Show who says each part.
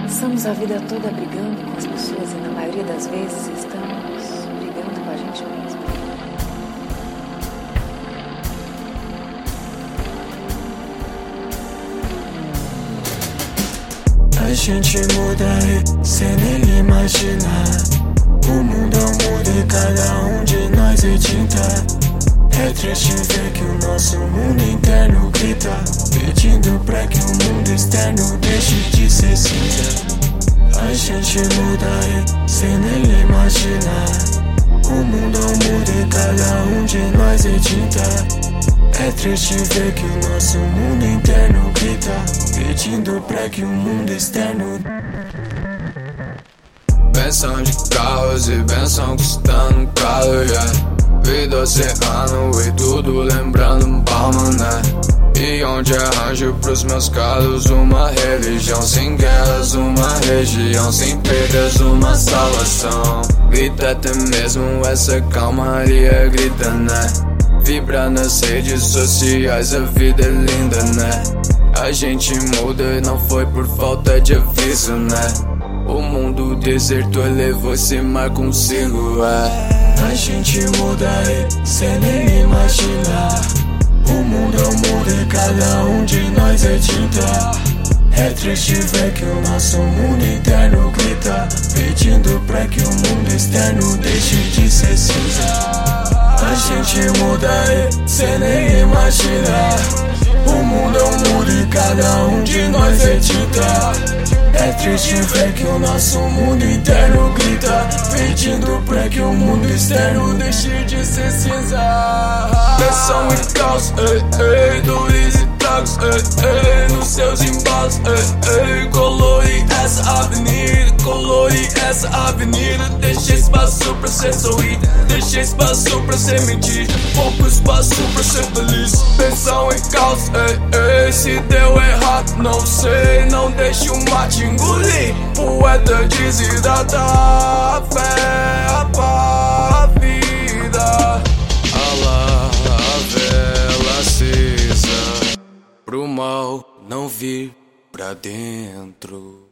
Speaker 1: Passamos a vida toda brigando com as pessoas e na maioria das vezes estamos brigando com a gente mesmo.
Speaker 2: A gente muda e sem nem imaginar. O mundo muda e cada um de nós é tinta. É triste ver que o nosso mundo interno grita, pedindo pra que o mundo externo deixe de ser cinza. A gente muda e sem nem imaginar. O mundo muda e cada um de nós é tinta. É triste ver que o nosso mundo interno grita, pedindo pra que o mundo externo.
Speaker 3: Benção de carros e benção custando caro, yeah. Vida oceano e tudo lembrando palma, né? E onde arranjo pros meus calos uma religião sem guerras, uma região sem perdas, uma salvação. Grita até mesmo essa calmaria, grita, né? Vibra nas redes sociais, a vida é linda, né? A gente muda e não foi por falta de aviso, né? O mundo desertou, levou esse mar consigo, é.
Speaker 2: A gente muda e sem nem imaginar. O mundo muda e cada um de nós é tinta. É triste ver que o nosso mundo interno grita, pedindo pra que o mundo externo deixe de ser cinza. A gente muda e sem nem imaginar. O mundo muda e cada um de nós é tinta. É triste ver que o nosso mundo interno grita, pedindo pra que o mundo externo deixe de ser cinza.
Speaker 3: Pressão e caos, ei, ei, dores e tragos, ei, ei, nos seus embalos, ei, ei. Colore essa avenida, deixa espaço pra ser sorrido, deixa espaço pra ser mentir, pouco espaço pra ser feliz. Pressão e caos, ei, ei, se deu errado, não sei, não deixe o mate engolir. Poeta desidrata a fé, a paz, a vida. Alá, a vela acesa, pro mal não vir pra dentro.